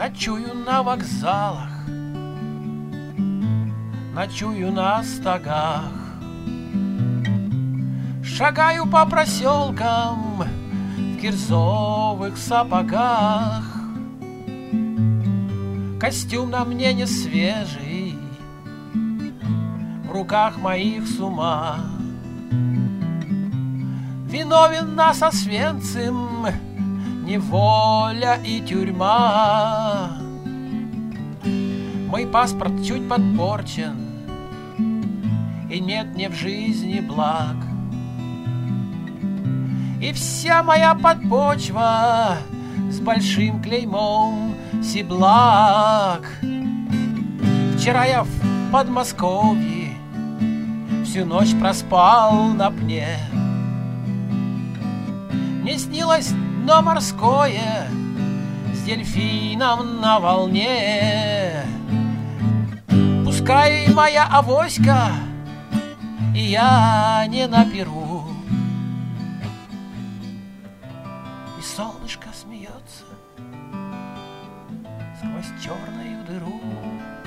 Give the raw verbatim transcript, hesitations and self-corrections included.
Ночую на вокзалах, ночую на стогах, шагаю по проселкам в кирзовых сапогах. Костюм на мне не свежий, в руках моих с ума. Виновен нас Освенцим, неволя и тюрьма. Мой паспорт чуть подпорчен, и нет мне в жизни благ. И вся моя подпочва с большим клеймом Сиблак. Вчера я в Подмосковье всю ночь проспал на пне. Мне снилось дно морское с дельфином на волне. Пускай моя авоська, и я не на перу, и солнышко смеется сквозь черную дыру.